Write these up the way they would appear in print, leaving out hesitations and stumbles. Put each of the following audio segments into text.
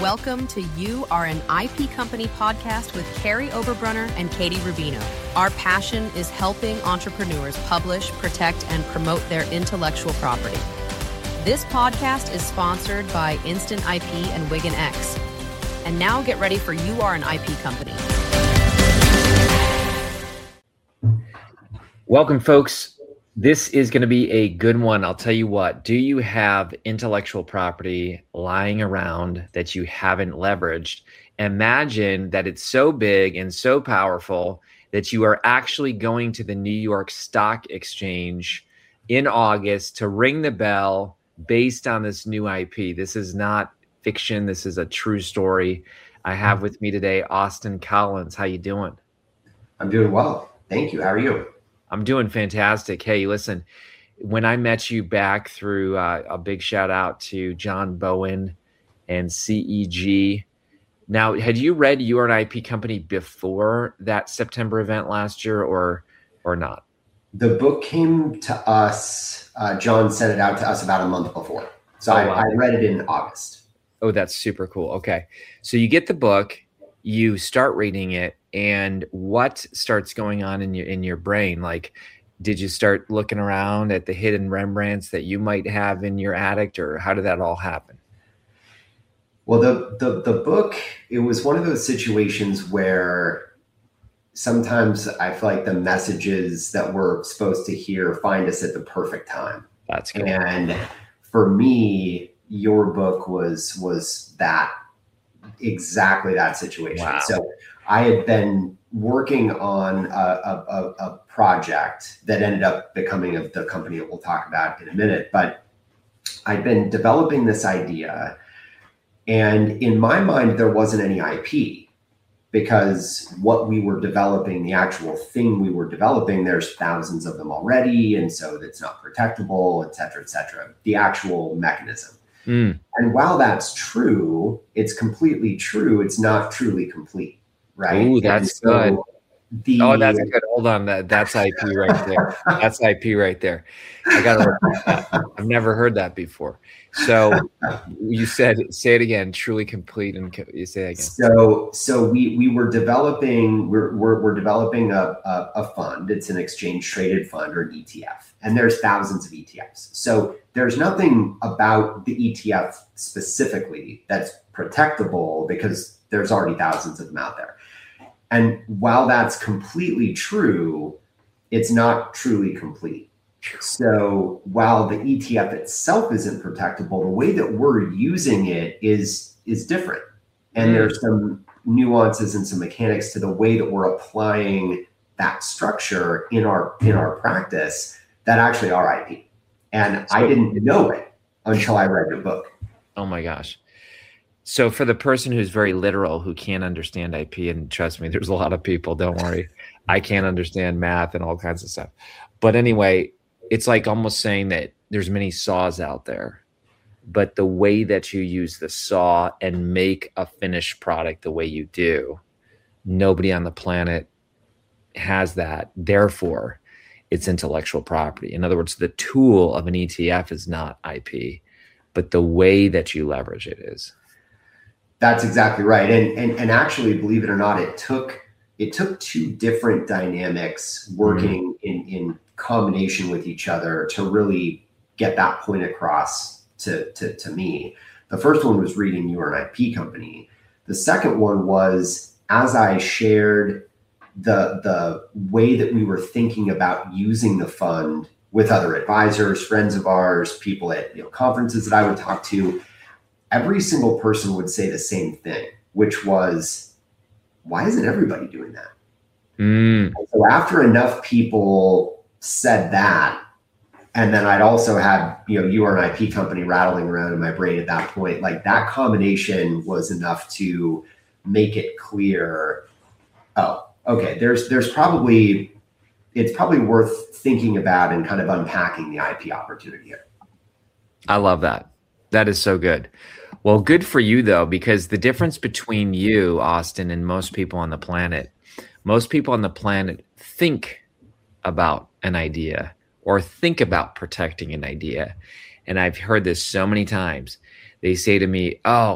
Welcome to You Are an IP Company podcast with Carrie Oberbrunner and Katie Rubino. Our passion is helping entrepreneurs publish, protect, and promote their intellectual property. This podcast is sponsored by Instant IP and Wigan X. And now get ready for You Are an IP Company. Welcome, folks. This is going to be a good one. I'll tell you what. Do you have intellectual property lying around that you haven't leveraged? Imagine that it's so big and so powerful that you are actually going to the New York Stock Exchange in August to ring the bell based on this new IP. This is not fiction. This is a true story. I have with me today Austin Collins. How you doing? I'm doing well. Thank you. How are you? I'm doing fantastic. Hey, listen, when I met you back through a big shout out to John Bowen and CEG. Now, had you read You Are an IP Company before that September event last year or not? The book came to us. John sent it out to us about a month before. So I read it in August. Oh, that's super cool. Okay. So you get the book, you start reading it, and what starts going on in your brain? Like, did you start looking around at the hidden Rembrandts that you might have in your attic, or how did that all happen? Well, the book, it was one of those situations where sometimes I feel like the messages that we're supposed to hear find us at the perfect time. That's cool. And for me, your book was that, exactly that situation. Wow. So I had been working on a project that ended up becoming the company that we'll talk about in a minute. But I'd been developing this idea, and in my mind, there wasn't any IP because what we were developing, the actual thing we were developing, there's thousands of them already, and so it's not protectable, et cetera, the actual mechanism. And while that's true, it's completely true. It's not truly complete, right? Ooh, that's good. That's good. Hold on. That's IP right there. That's IP right there. I got to look at that. I've never heard that before. So you say it again, truly complete, and you say it again. So we were developing, we're developing a fund. It's an exchange traded fund, or an ETF, and there's thousands of ETFs. So there's nothing about the ETF specifically that's protectable because there's already thousands of them out there. And while that's completely true, it's not truly complete. So while the ETF itself isn't protectable, the way that we're using it is different. And there's some nuances and some mechanics to the way that we're applying that structure in our practice that actually are IP. And I didn't know it until I read your book. Oh my gosh. So for the person who's very literal, who can't understand IP, and trust me, there's a lot of people, don't worry. I can't understand math and all kinds of stuff. But anyway, it's like almost saying that there's many saws out there, but the way that you use the saw and make a finished product the way you do, nobody on the planet has that. Therefore, it's intellectual property. In other words, the tool of an ETF is not IP, but the way that you leverage it is. That's exactly right. And actually, believe it or not, it took two different dynamics working in combination with each other to really get that point across to me. The first one was reading You Are an IP Company. The second one was, as I shared the way that we were thinking about using the fund with other advisors, friends of ours, people at conferences that I would talk to, every single person would say the same thing, which was, why isn't everybody doing that? So after enough people said that, and then I'd also had, You Are an IP Company rattling around in my brain at that point, like that combination was enough to make it clear, oh, okay, it's probably worth thinking about and kind of unpacking the IP opportunity here. I love that. That is so good. Well, good for you, though, because the difference between you, Austin, and most people on the planet think about an idea or think about protecting an idea. And I've heard this so many times. They say to me, oh,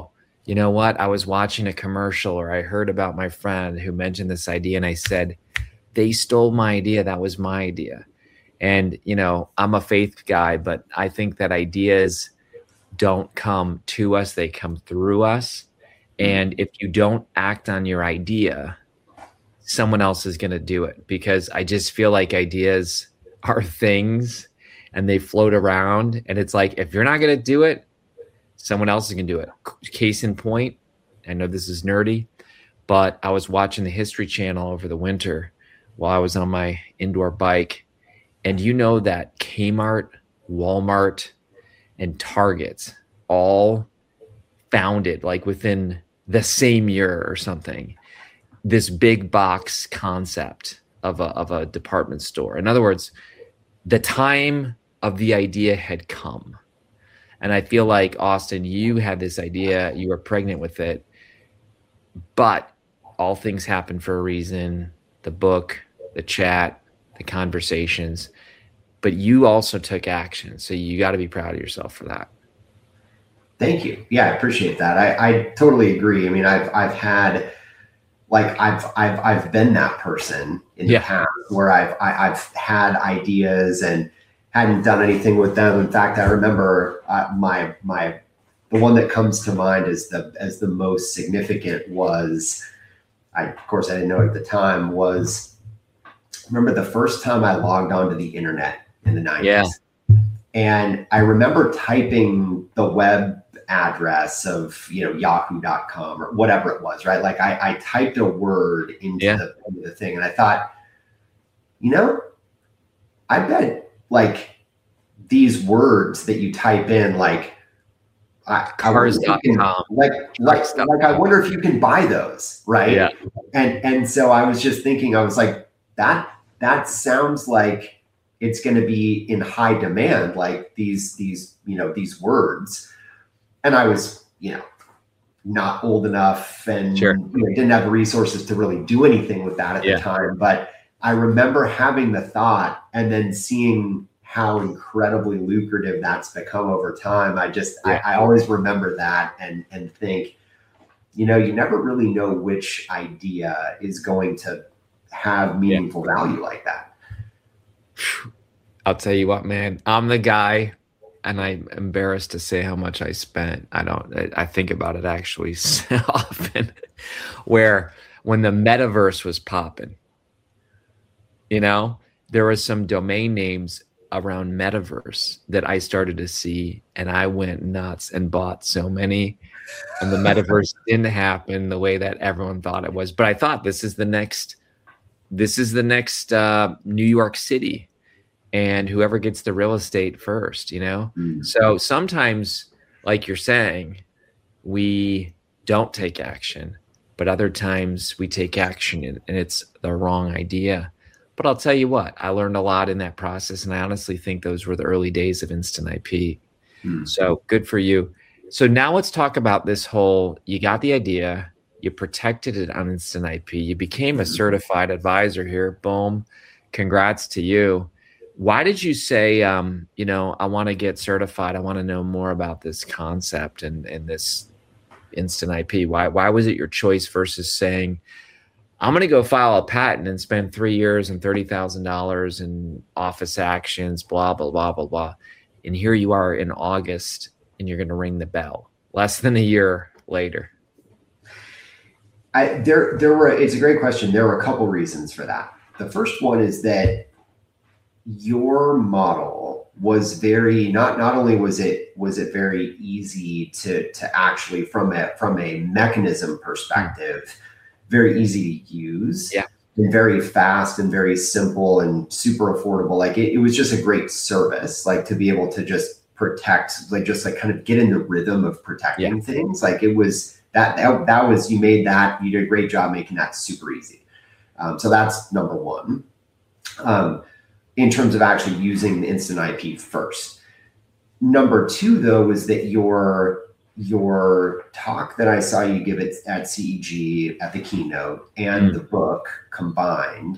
you know what? I was watching a commercial or I heard about my friend who mentioned this idea and I said, they stole my idea. That was my idea. And, I'm a faith guy, but I think that ideas don't come to us. They come through us. And if you don't act on your idea, someone else is going to do it, because I just feel like ideas are things and they float around. And it's like, if you're not going to do it, someone else is going to do it. Case in point, I know this is nerdy, but I was watching the History Channel over the winter while I was on my indoor bike. And you know that Kmart, Walmart, and Target all founded like within the same year or something, this big box concept of a department store. In other words, the time of the idea had come. And I feel like, Austin, you had this idea, you were pregnant with it, but all things happen for a reason. The book, the chat, the conversations, but you also took action. So you got to be proud of yourself for that. Thank you. Yeah, I appreciate that. I totally agree. I mean, I've had, like, I've been that person in the past where I've had ideas and hadn't done anything with them. In fact, I remember the one that comes to mind as the most significant was, of course I didn't know it at the time, was, remember the first time I logged onto the internet in the 90s. Yeah. And I remember typing the web address of, yahoo.com or whatever it was, right? Like I typed a word into the thing, and I thought, I bet like these words that you type in, like cars.com, I wonder if you can buy those, right? Yeah. And so I was just thinking, I was like, that sounds like it's going to be in high demand, like these words. And I was, not old enough and didn't have the resources to really do anything with that at the time. But I remember having the thought and then seeing how incredibly lucrative that's become over time. I always remember that and think, you never really know which idea is going to have meaningful value like that. I'll tell you what, man, I'm the guy, and I'm embarrassed to say how much I spent. I think about it actually so often, where when the metaverse was popping, there was some domain names around metaverse that I started to see, and I went nuts and bought so many, and the metaverse didn't happen the way that everyone thought it was. But I thought this is the next New York City. And whoever gets the real estate first, So sometimes, like you're saying, we don't take action, but other times we take action and it's the wrong idea. But I'll tell you what, I learned a lot in that process. And I honestly think those were the early days of Instant IP. So good for you. So now let's talk about this whole, you got the idea, you protected it on Instant IP, you became a certified advisor here. Boom. Congrats to you. Why did you say, I want to get certified? I want to know more about this concept and this Instant IP. Why was it your choice versus saying, I'm going to go file a patent and spend 3 years and $30,000 in office actions, blah, blah, blah, blah, blah. And here you are in August and you're going to ring the bell less than a year later. It's a great question. There were a couple reasons for that. The first one is that your model was very, not only was it very easy to actually from a mechanism perspective, very easy to use, and very fast and very simple and super affordable. Like it was just a great service, like to be able to just protect, like just like kind of get in the rhythm of protecting things. Like it was that was, you did a great job making that super easy. So that's number one. In terms of actually using the Instant IP first. Number two, though, was that your talk that I saw you give it at CEG at the keynote and the book combined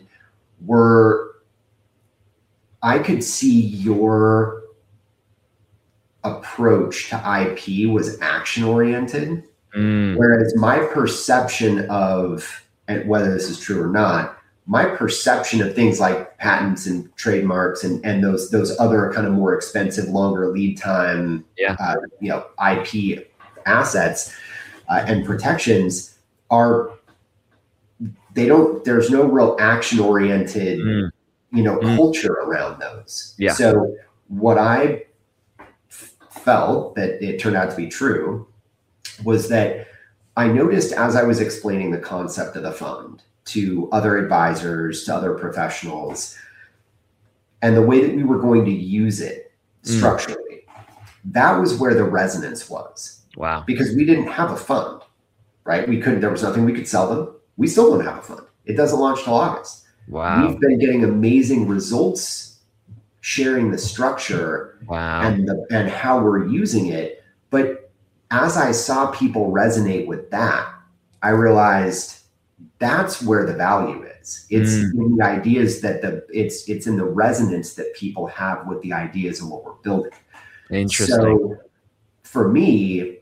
I could see your approach to IP was action oriented. Whereas my perception of, and whether this is true or not, my perception of things like patents and trademarks and those other kind of more expensive, longer lead time, IP assets and protections there's no real action oriented, culture around those. Yeah. So what I felt that it turned out to be true was that I noticed as I was explaining the concept of the fund to other advisors, to other professionals, and the way that we were going to use it structurally, that was where the resonance was. Wow. Because we didn't have a fund, right? There was nothing we could sell them. We still don't have a fund. It doesn't launch till August. Wow. We've been getting amazing results sharing the structure and how we're using it. But as I saw people resonate with that, I realized that's where the value is. It's in the ideas it's in the resonance that people have with the ideas and what we're building. Interesting. So for me,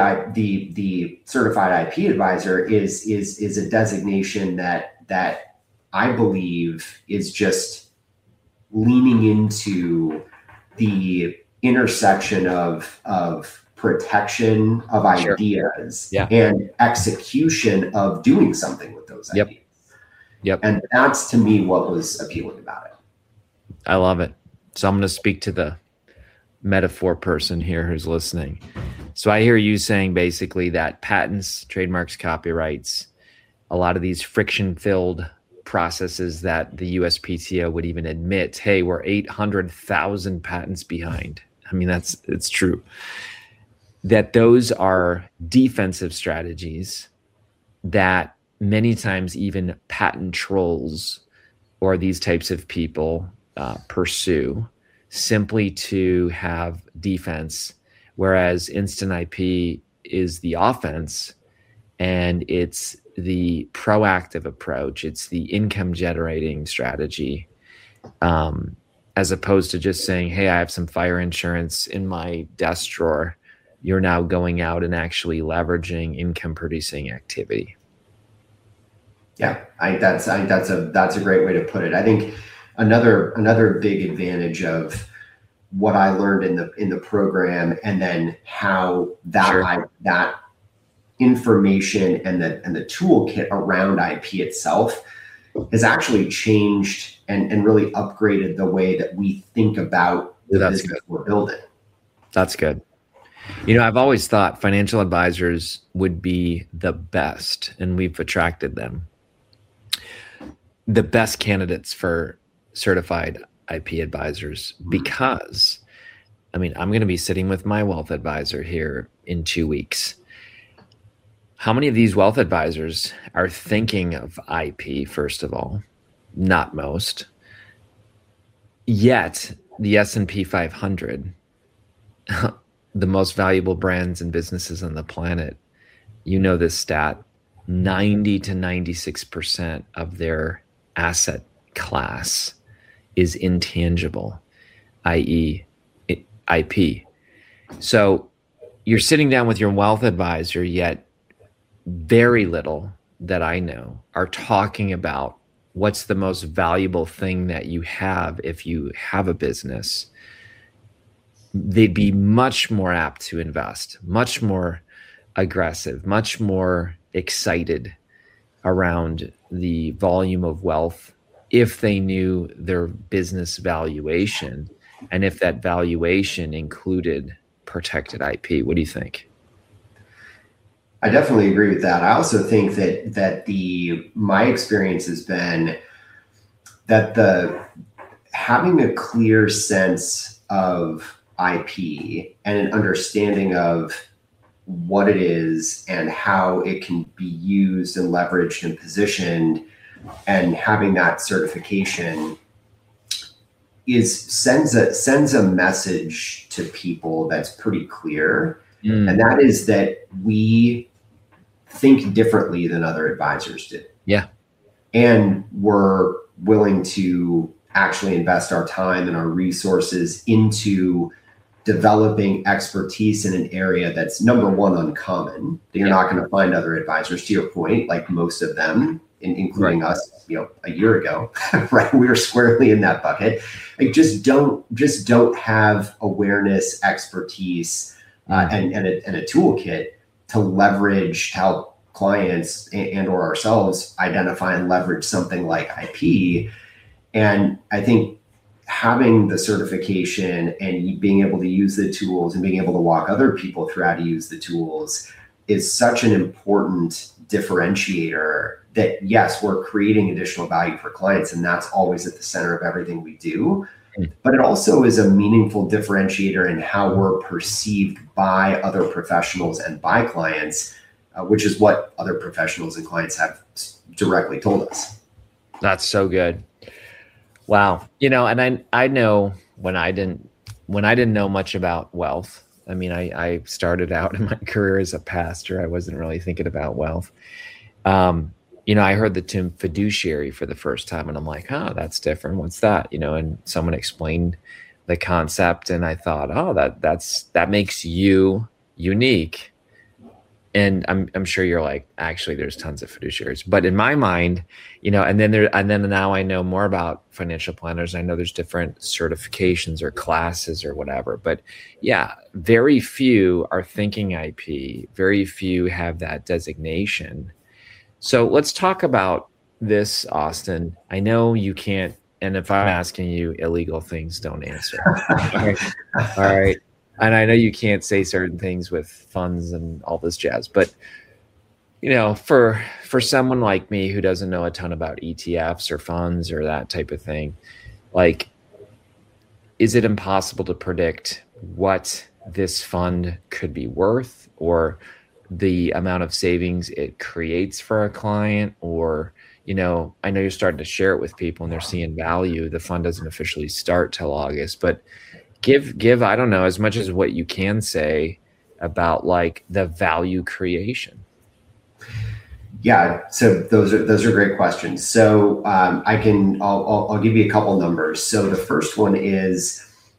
the certified IP advisor is a designation that I believe is just leaning into the intersection of protection of ideas and execution of doing something with those ideas. Yep. And that's to me what was appealing about it. I love it. So I'm going to speak to the metaphor person here who's listening. So I hear you saying basically that patents, trademarks, copyrights, a lot of these friction-filled processes that the USPTO would even admit, hey, we're 800,000 patents behind. I mean, it's true. That those are defensive strategies that many times even patent trolls or these types of people pursue simply to have defense, whereas instant IP is the offense and it's the proactive approach. It's the income generating strategy, as opposed to just saying, hey, I have some fire insurance in my desk drawer. You're now going out and actually leveraging income producing activity. Yeah, that's a great way to put it. I think another big advantage of what I learned in the program, and then how that information and the toolkit around IP itself has actually changed and really upgraded the way that we think about the business we're building. That's good. I've always thought financial advisors would be the best, and we've attracted them, the best candidates for certified IP advisors, because, I'm going to be sitting with my wealth advisor here in 2 weeks. How many of these wealth advisors are thinking of IP, first of all? Not most. Yet, the S&P 500, the most valuable brands and businesses on the planet, this stat, 90 to 96% of their asset class is intangible, i.e. IP. So you're sitting down with your wealth advisor, yet very little that I know are talking about what's the most valuable thing that you have if you have a business. They'd be much more apt to invest, much more aggressive, much more excited around the volume of wealth if they knew their business valuation and if that valuation included protected IP. What do you think? I definitely agree with that. I also think that my experience has been that having a clear sense of IP and an understanding of what it is and how it can be used and leveraged and positioned, and having that certification sends a message to people that's pretty clear. And that is that we think differently than other advisors do. Yeah. And we're willing to actually invest our time and our resources into developing expertise in an area that's, number one, uncommon, that you're not going to find other advisors, to your point, like most of them, including us, a year ago, right? We were squarely in that bucket. Like just don't have awareness, expertise, and a toolkit to leverage, to help clients and or ourselves identify and leverage something like IP. And I think having the certification and being able to use the tools and being able to walk other people through how to use the tools is such an important differentiator that, yes, we're creating additional value for clients, and that's always at the center of everything we do. But it also is a meaningful differentiator in how we're perceived by other professionals and by clients, which is what other professionals and clients have directly told us. That's so good. Wow. And I know when I didn't know much about wealth. I mean, I started out in my career as a pastor. I wasn't really thinking about wealth. I heard the term fiduciary for the first time, and I'm like, oh, that's different. What's that? And someone explained the concept, and I thought, oh, that makes you unique. And I'm sure you're like, actually, there's tons of fiduciaries. But in my mind, and then now I know more about financial planners. I know there's different certifications or classes or whatever. But yeah, very few are thinking IP. Very few have that designation. So let's talk about this, Austin. I know you can't, and if I'm asking you illegal things, don't answer. All right. And I know you can't say certain things with funds and all this jazz, but for someone like me who doesn't know a ton about ETFs or funds or that type of thing, like, is it impossible to predict what this fund could be worth, or the amount of savings it creates for a client? Or, I know you're starting to share it with people and they're seeing value. The fund doesn't officially start till August, but give I don't know, as much as what you can say about like the value creation. Yeah, so those are great questions. So I'll give you a couple numbers. So the first one is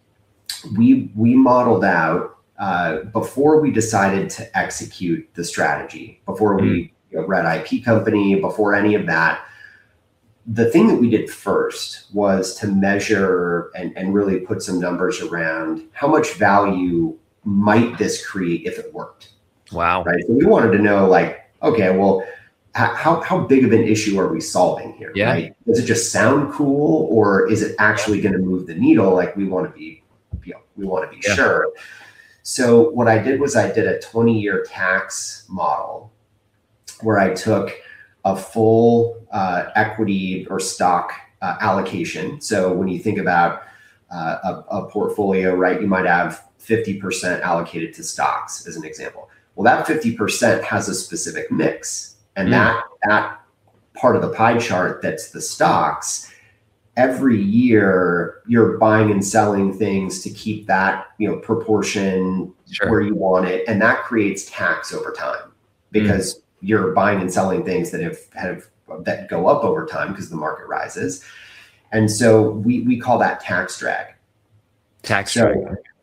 we modeled out before we decided to execute the strategy, before we read IP company, before any of that. The thing that we did first was to measure and really put some numbers around how much value might this create if it worked. Wow. Right. So we wanted to know, like, okay, well, how big of an issue are we solving here? Yeah. Right? Does it just sound cool, or is it actually going to move the needle? Like, we want to be sure. So what I did was I did a 20-year tax model where I took a full equity or stock allocation. So when you think about a portfolio, right, you might have 50% allocated to stocks as an example. Well, that 50% has a specific mix, and that part of the pie chart that's the stocks, every year you're buying and selling things to keep that proportion where you want it, and that creates tax over time because you're buying and selling things that go up over time because the market rises. And so we call that tax drag. Drag.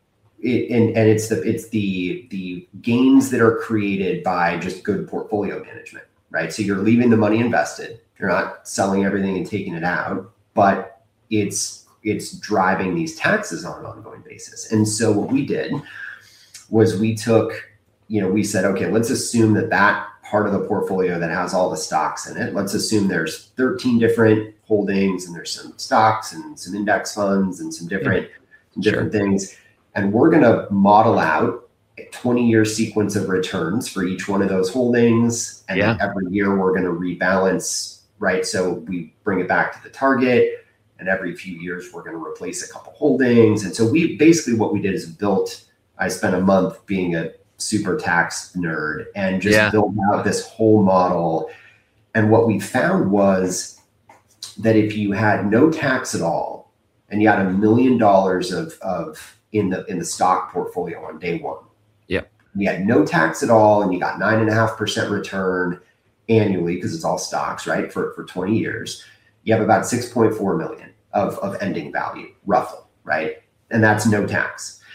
It's the gains that are created by just good portfolio management, right? So you're leaving the money invested. You're not selling everything and taking it out, but it's driving these taxes on an ongoing basis. And so what we did was we said, okay, let's assume that part of the portfolio that has all the stocks in it, let's assume there's 13 different holdings, and there's some stocks and some index funds and some different things. And we're going to model out a 20-year sequence of returns for each one of those holdings. And then every year we're going to rebalance, right? So we bring it back to the target, and every few years we're going to replace a couple holdings. And so what we did is I spent a month being a super tax nerd and just build out this whole model. And what we found was that if you had no tax at all, and you had $1 million of in the stock portfolio on day one, you had no tax at all, and you got 9.5% return annually because it's all stocks, right? For 20 years, you have about 6.4 million of ending value, roughly, right? And that's no tax.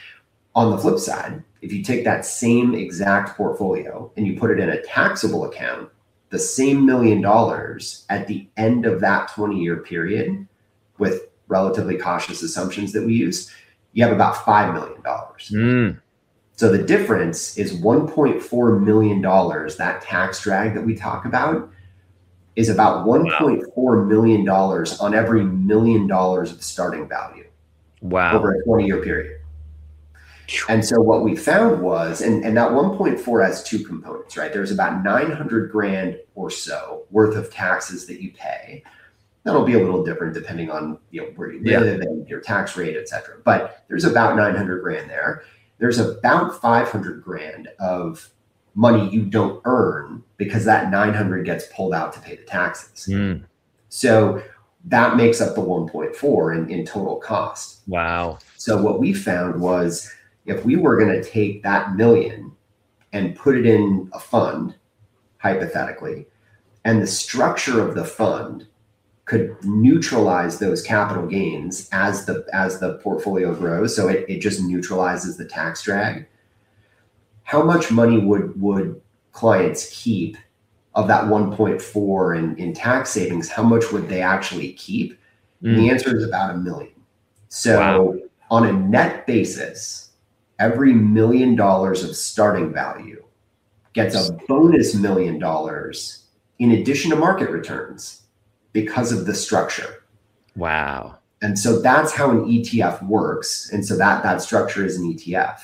On the flip side, if you take that same exact portfolio and you put it in a taxable account, the same $1 million at the end of that 20-year period, with relatively cautious assumptions that we use, you have about $5 million. So the difference is $1.4 million. That tax drag that we talk about is about $1.4 million on every $1 million of starting value. Wow. Over a 20-year period. And so what we found was, and that 1.4 has two components, right? There's about 900 grand or so worth of taxes that you pay. That'll be a little different depending on where you live and your tax rate, et cetera. But there's about 900 grand there. There's about 500 grand of money you don't earn because that 900 gets pulled out to pay the taxes. So that makes up the 1.4 in total cost. Wow. So what we found was, if we were going to take that $1 million and put it in a fund, hypothetically, and the structure of the fund could neutralize those capital gains as the portfolio grows, so it just neutralizes the tax drag, how much money would clients keep of that 1.4 in tax savings? How much would they actually keep? And the answer is about $1 million. So on a net basis, every $1 million of starting value gets a bonus $1 million in addition to market returns because of the structure. Wow. And so that's how an ETF works. And so that structure is an ETF.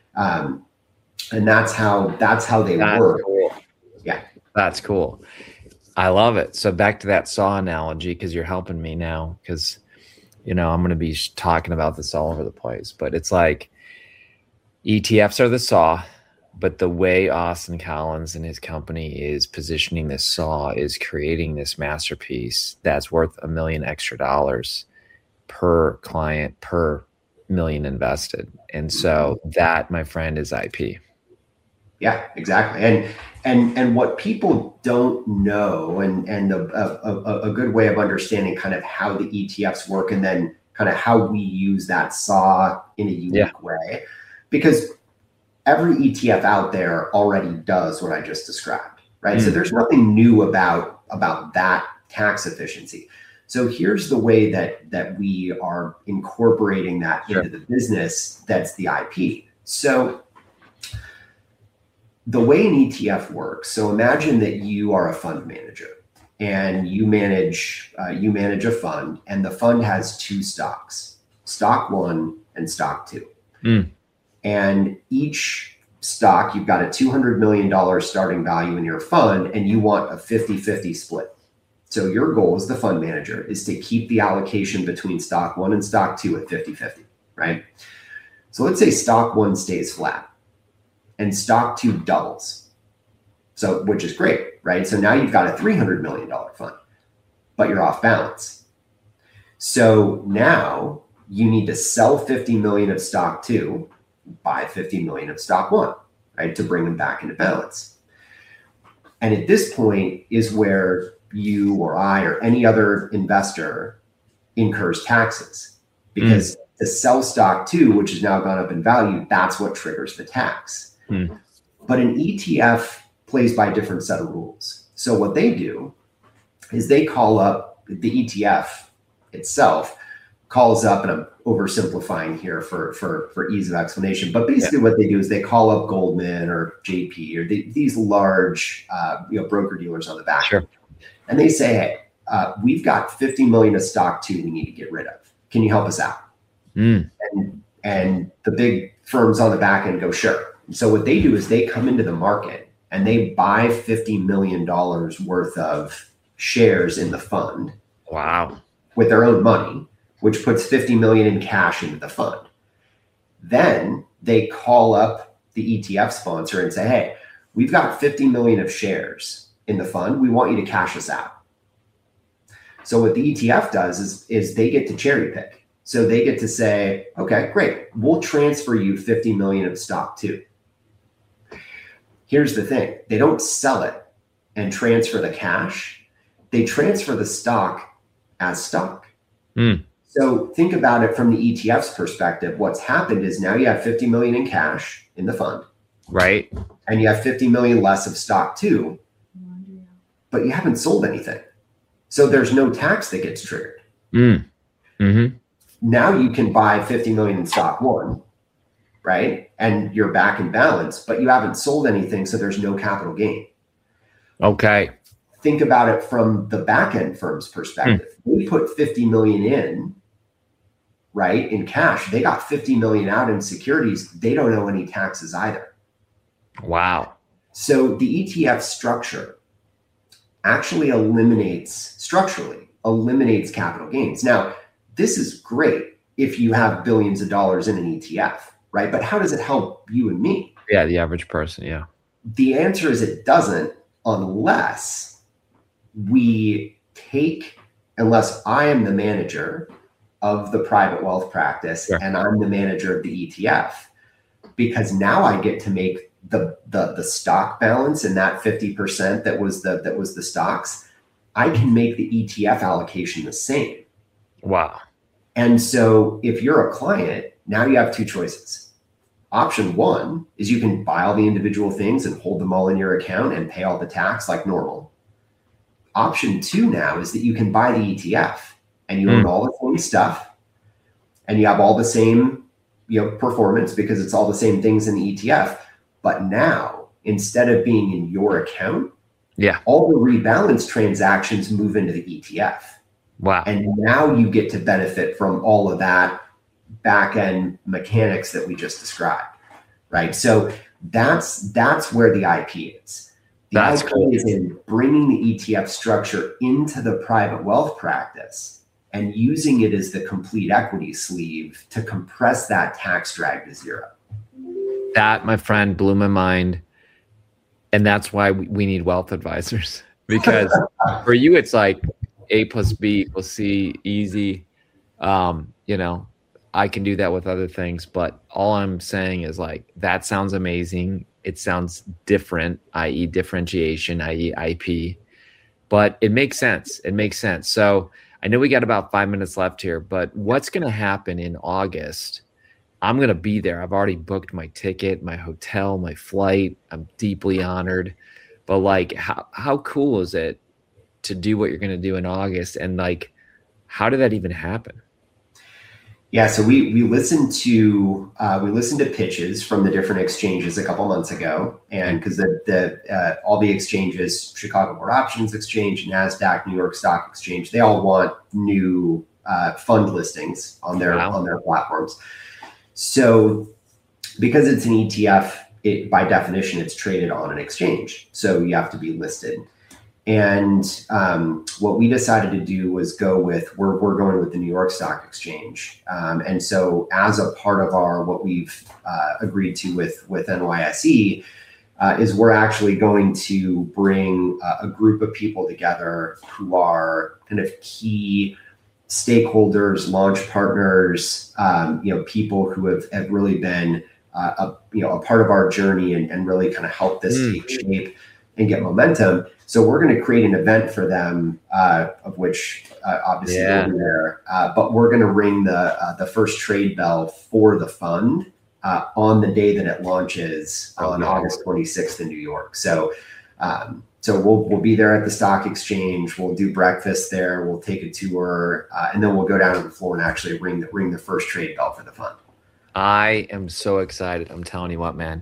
And that's how they work. Cool. Yeah. That's cool. I love it. So back to that saw analogy, because you're helping me now, because, I'm going to be talking about this all over the place, but it's like ETFs are the saw, but the way Austin Collins and his company is positioning this saw is creating this masterpiece that's worth $1 million extra per client per $1 million invested. And so that, my friend, is IP. Yeah, exactly. And what people don't know, and a good way of understanding kind of how the ETFs work, and then kind of how we use that saw in a unique way, because every ETF out there already does what I just described, right? So there's nothing new about that tax efficiency. So here's the way that we are incorporating that into the business. That's the IP. So the way an ETF works, so imagine that you are a fund manager and you manage a fund, and the fund has two stocks, stock one and stock two. And each stock, you've got a $200 million starting value in your fund, and you want a 50-50 split. So your goal as the fund manager is to keep the allocation between stock one and stock two at 50-50, right? So let's say stock one stays flat and stock two doubles. So, which is great, right? So now you've got a $300 million fund, but you're off balance. So now you need to sell 50 million of stock two, buy 50 million of stock one, right? To bring them back into balance. And at this point is where you or I or any other investor incurs taxes, because to sell stock two, which has now gone up in value, that's what triggers the tax. But an ETF plays by a different set of rules. So what they do is they call up the ETF itself, calls up, and I'm oversimplifying here for ease of explanation, but basically what they do is they call up Goldman or JP or these large broker dealers on the back end, and they say, hey, we've got 50 million of stock two we need to get rid of. Can you help us out? And the big firms on the back end go, sure. So what they do is they come into the market and they buy $50 million worth of shares in the fund. Wow. With their own money, which puts 50 million in cash into the fund. Then they call up the ETF sponsor and say, hey, we've got 50 million of shares in the fund. We want you to cash us out. So what the ETF does is they get to cherry pick. So they get to say, okay, great. We'll transfer you 50 million of stock too. Here's the thing. They don't sell it and transfer the cash. They transfer the stock as stock. So think about it from the ETF's perspective. What's happened is now you have 50 million in cash in the fund. Right. And you have 50 million less of stock too, but you haven't sold anything. So there's no tax that gets triggered. Mm-hmm. Now you can buy 50 million in stock one, right? And you're back in balance, but you haven't sold anything. So there's no capital gain. Okay. Think about it from the back end firm's perspective. They put 50 million in, right, in cash. They got 50 million out in securities. They don't owe any taxes either. Wow. So the ETF structure actually structurally eliminates capital gains. Now, this is great if you have billions of dollars in an ETF, right? But how does it help you and me? Yeah, the average person, yeah. The answer is it doesn't, unless I am the manager of the private wealth practice, sure, and I'm the manager of the ETF, because now I get to make the stock balance and that 50% that was the stocks, I can make the ETF allocation the same. Wow. And so if you're a client, now you have two choices. Option one is you can buy all the individual things and hold them all in your account and pay all the tax like normal. Option two now is that you can buy the ETF and you own all the same stuff and you have all the same, performance because it's all the same things in the ETF. But now, instead of being in your account, all the rebalance transactions move into the ETF. Wow. And now you get to benefit from all of that back-end mechanics that we just described, right? So that's where the IP is. The IP is in bringing the ETF structure into the private wealth practice and using it as the complete equity sleeve to compress that tax drag to zero. That, my friend, blew my mind. And that's why we need wealth advisors, because for you, it's like A plus B equals C, easy. I can do that with other things, but all I'm saying is like, that sounds amazing. It sounds different, i.e. differentiation, i.e. IP, but it makes sense. It makes sense. So I know we got about 5 minutes left here, but what's going to happen in August? I'm going to be there. I've already booked my ticket, my hotel, my flight. I'm deeply honored. But like, how cool is it to do what you're going to do in August? And like, how did that even happen? Yeah, so we listened to pitches from the different exchanges a couple months ago, and because all the exchanges, Chicago Board Options Exchange, NASDAQ, New York Stock Exchange, they all want new fund listings on their platforms. So because it's an ETF, by definition, it's traded on an exchange. So you have to be listed. And what we decided to do was we're going with the New York Stock Exchange. And so as a part of what we've agreed to with NYSE is we're actually going to bring a group of people together who are kind of key stakeholders, launch partners, people who have really been a part of our journey and really kind of help this take shape and get momentum. So we're going to create an event for them, of which obviously we'll be there. But we're going to ring the first trade bell for the fund on the day that it launches on August 26th in New York. So we'll be there at the stock exchange. We'll do breakfast there. We'll take a tour, and then we'll go down to the floor and actually ring the first trade bell for the fund. I am so excited. I'm telling you what, man.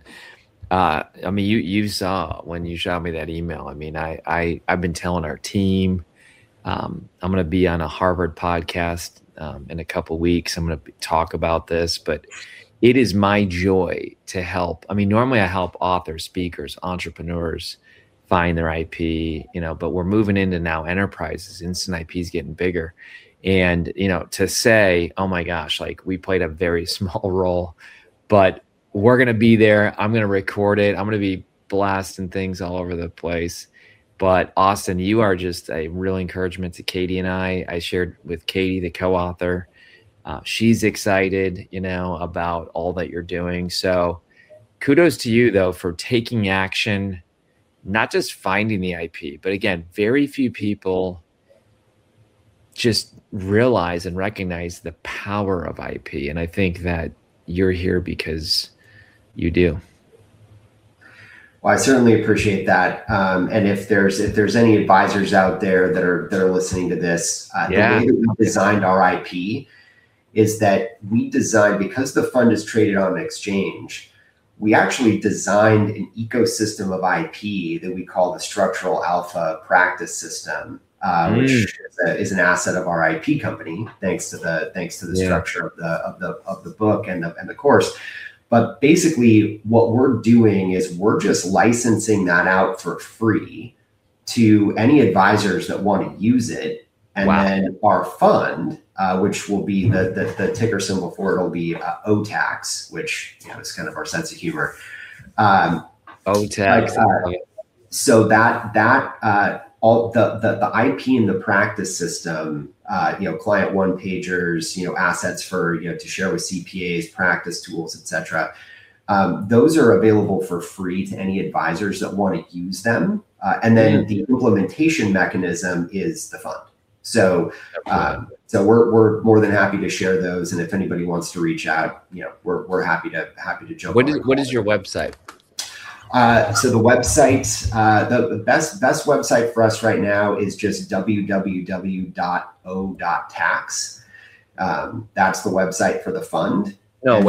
You saw when you shot me that email. I mean, I've been telling our team, I'm going to be on a Harvard podcast in a couple weeks. I'm going to talk about this, but it is my joy to help. I mean, normally I help authors, speakers, entrepreneurs find their IP, but we're moving into now enterprises. Instant IP is getting bigger. And, to say, oh my gosh, like we played a very small role, but we're going to be there. I'm going to record it. I'm going to be blasting things all over the place. But Austin, you are just a real encouragement to Katie and I. I shared with Katie, the co-author. She's excited, about all that you're doing. So kudos to you, though, for taking action, not just finding the IP, but again, very few people just realize and recognize the power of IP. And I think that you're here because you do. Well, I certainly appreciate that. And if there's any advisors out there that are listening to this, the way that we designed our IP is that we designed, because the fund is traded on an exchange, we actually designed an ecosystem of IP that we call the Structural Alpha Practice System, which is an asset of our IP company, thanks to the structure of the book and the course. But basically, what we're doing is we're just licensing that out for free to any advisors that want to use it. And then our fund, which will be the ticker symbol for it will be OTAX, which is kind of our sense of humor. OTAX. So that all the IP in the practice system, client one pagers, assets for to share with CPAs, practice tools, etc. Those are available for free to any advisors that want to use them. And then the implementation mechanism is the fund. So we're more than happy to share those. And if anybody wants to reach out, we're happy to jump. What is your website? So the website, the best website for us right now is just www.o.tax. That's the website for the fund.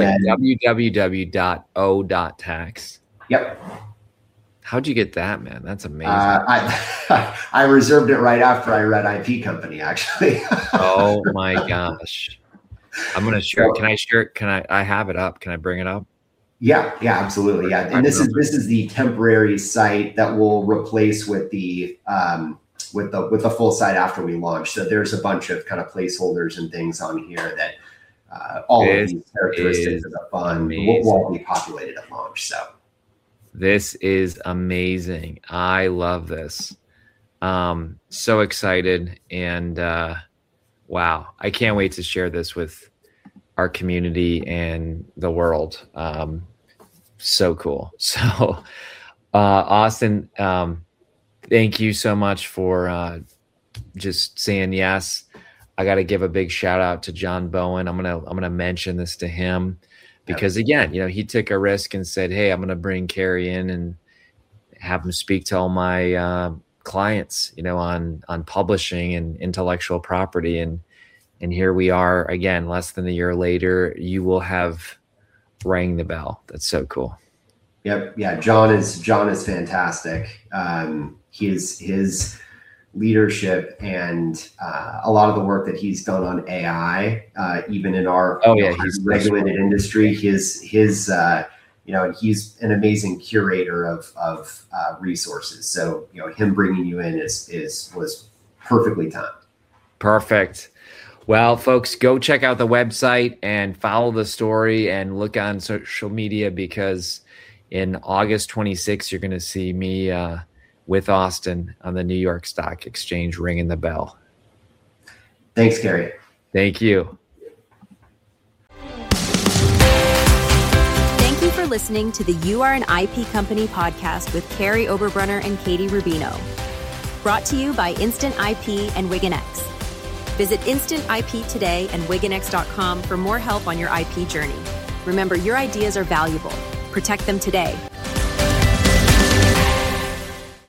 www.o.tax. Yep. How'd you get that, man? That's amazing. I reserved it right after I read IP Company, actually. Oh my gosh. I'm going to share it. Can I share it? I have it up. Can I bring it up? Yeah, absolutely. Yeah. And this is the temporary site that will replace with the full site after we launch. So there's a bunch of kind of placeholders and things on here that all of these characteristics of the fund will be populated at launch. So this is amazing. I love this. So excited. And wow, I can't wait to share this with our community and the world. So cool. So Austin, thank you so much for just saying yes. I got to give a big shout out to John Bowen. I'm gonna mention this to him because again, he took a risk and said, "Hey, I'm gonna bring Carey in and have him speak to all my clients, on publishing and intellectual property." And here we are again, less than a year later. You will have rang the bell. That's so cool. Yep. Yeah. John is fantastic. His leadership and a lot of the work that he's done on AI, even in our he's regulated industry, he's an amazing curator of resources. So him bringing you in was perfectly timed. Perfect. Well, folks, go check out the website and follow the story and look on social media because in August 26th, you're going to see me with Austin on the New York Stock Exchange ringing the bell. Thanks, Carey. Thank you. Thank you for listening to the You Are an IP Company podcast with Carey Oberbrunner and Katie Rubino. Brought to you by Instant IP and WiggInX. Visit Instant IP today and WiggInX.com for more help on your IP journey. Remember, your ideas are valuable. Protect them today.